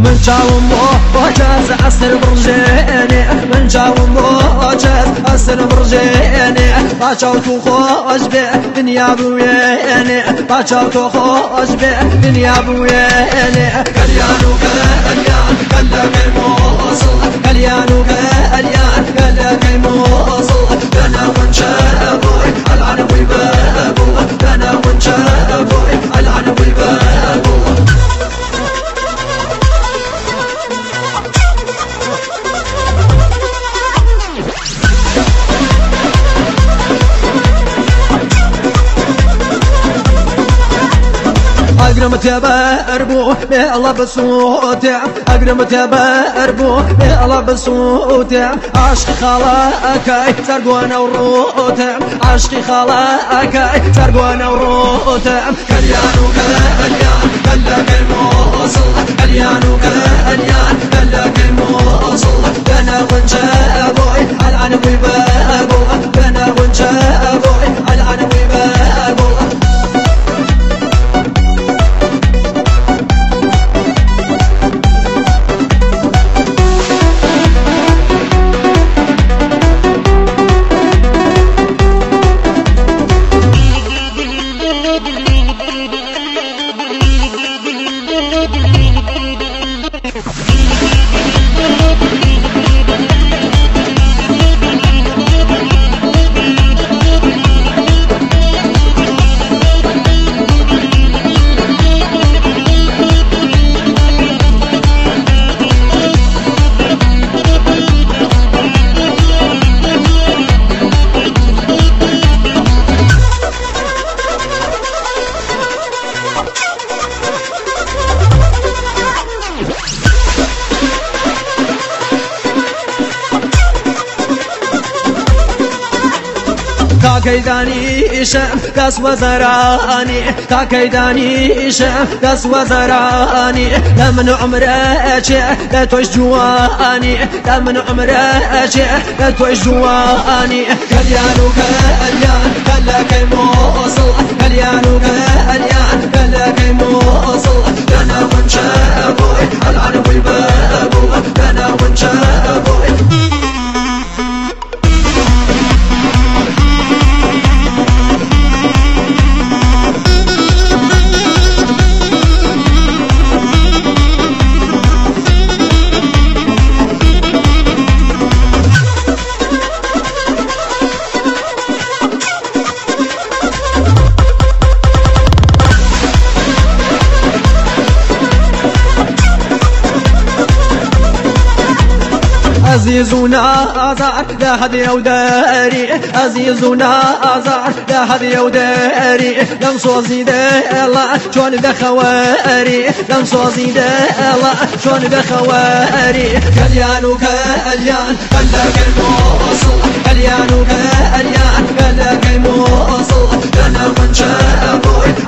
من جاوم موجز أسر برجيني من جاوم موجز أسر برجيني باجاو تو خوش به دنیا بوینی باجاو تو خوش به دنیا بوینی کلیانو کلیان کلکی موصل کلیانو کلیان کلکی موصل دنا ونشابوي العنوي بابو دنا ونشابوي العنوي بابو أقرم تباربو بالله بصوتي أقرم تباربو بالله بصوتي عشقي خلاكاي ترقوانا وروتي عشقي خلاكاي ترقوانا وروتي كليانو كليان كلك الموصل كليانو كليان كلك الموصل بنا ونجابوي العنوي بابو بنا ونجابوي العنوي بابو كاكيداني شام داس وزراني كاكيداني شام داس وزراني لمن عمرك لا توش جواني لمن عمرك لا توش جواني كليانو كليان كلك موصل كليانو كليان كلك موصل انا ونشابوي العنوي بابو انا ونشابوي عزيزنا أزار لا هدي وداري عزيزنا أزار لا هدي وداري لم صوزي الله شون بخواري لم صوزي الله شون بخواري كليانو كليان كلك الموصل كليانو كليان كلك الموصل أنا ونشابوي